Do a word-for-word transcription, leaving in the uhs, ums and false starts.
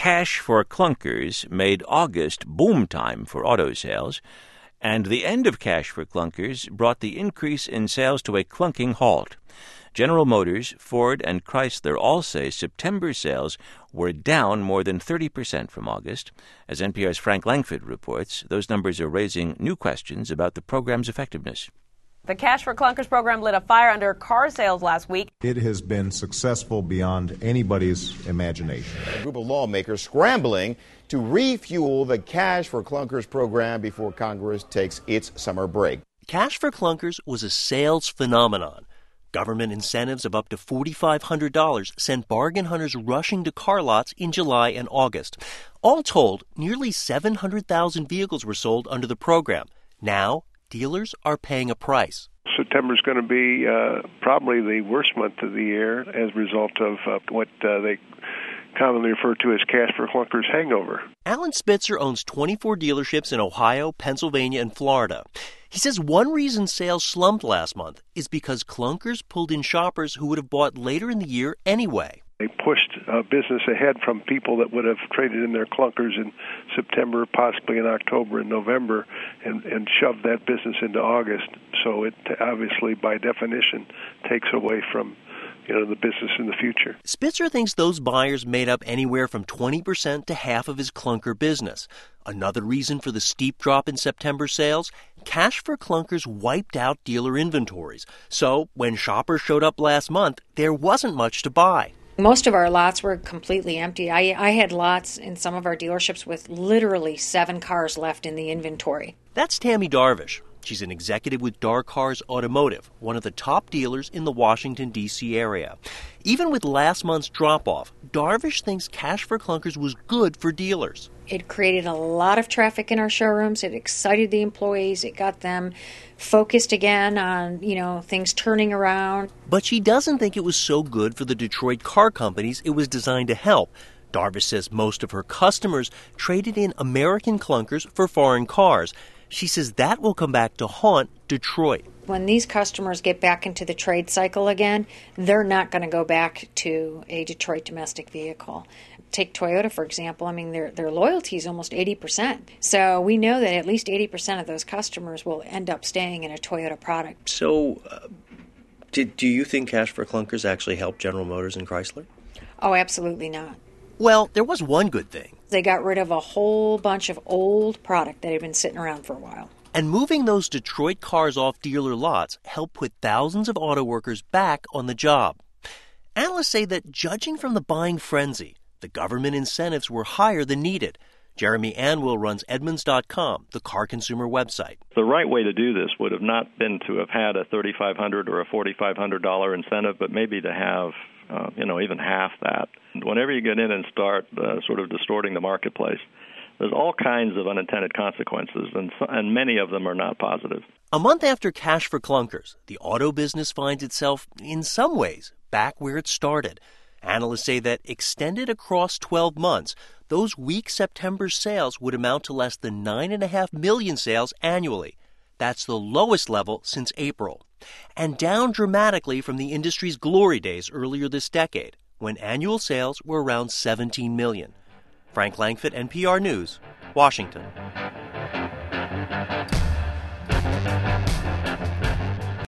Cash for Clunkers made August boom time for auto sales, and the end of Cash for Clunkers brought the increase in sales to a clunking halt. General Motors, Ford, and Chrysler all say September sales were down more than thirty percent from August. As N P R's Frank Langford reports, those numbers are raising new questions about the program's effectiveness. The Cash for Clunkers program lit a fire under car sales last week. It has been successful beyond anybody's imagination. A group of lawmakers scrambling to refuel the Cash for Clunkers program before Congress takes its summer break. Cash for Clunkers was a sales phenomenon. Government incentives of up to four thousand five hundred dollars sent bargain hunters rushing to car lots in July and August. All told, nearly seven hundred thousand vehicles were sold under the program. Now, dealers are paying a price. September is going to be uh, probably the worst month of the year as a result of uh, what uh, they commonly refer to as Cash for Clunkers hangover. Alan Spitzer owns twenty-four dealerships in Ohio, Pennsylvania, and Florida. He says one reason sales slumped last month is because clunkers pulled in shoppers who would have bought later in the year anyway. They pushed uh, business ahead from people that would have traded in their clunkers in September, possibly in October and November, and, and shoved that business into August. So it obviously, by definition, takes away from you know, the business in the future. Spitzer thinks those buyers made up anywhere from twenty percent to half of his clunker business. Another reason for the steep drop in September sales, Cash for Clunkers wiped out dealer inventories. So when shoppers showed up last month, there wasn't much to buy. Most of our lots were completely empty. I, I had lots in some of our dealerships with literally seven cars left in the inventory. That's Tammy Darvish. She's an executive with Dar Cars Automotive, one of the top dealers in the Washington, D C area. Even with last month's drop-off, Darvish thinks Cash for Clunkers was good for dealers. It created a lot of traffic in our showrooms. It excited the employees. It got them focused again on, you know, things turning around. But she doesn't think it was so good for the Detroit car companies it was designed to help. Darvish says most of her customers traded in American clunkers for foreign cars. She says that will come back to haunt Detroit. When these customers get back into the trade cycle again, they're not going to go back to a Detroit domestic vehicle. Take Toyota, for example. I mean, their their loyalty is almost eighty percent. So we know that at least eighty percent of those customers will end up staying in a Toyota product. So uh, did, do you think Cash for Clunkers actually helped General Motors and Chrysler? Oh, absolutely not. Well, there was one good thing. They got rid of a whole bunch of old product that had been sitting around for a while. And moving those Detroit cars off dealer lots helped put thousands of auto workers back on the job. Analysts say that judging from the buying frenzy, the government incentives were higher than needed. Jeremy Anwil runs Edmunds dot com, the car consumer website. The right way to do this would have not been to have had a thirty-five hundred dollars or a forty-five hundred dollars incentive, but maybe to have, uh, you know, even half that. Whenever you get in and start uh, sort of distorting the marketplace, there's all kinds of unintended consequences, and, and many of them are not positive. A month after Cash for Clunkers, the auto business finds itself, in some ways, back where it started. Analysts say that extended across twelve months, those weak September sales would amount to less than nine point five million sales annually. That's the lowest level since April, and down dramatically from the industry's glory days earlier this decade, when annual sales were around seventeen million. Frank Langford, N P R News, Washington.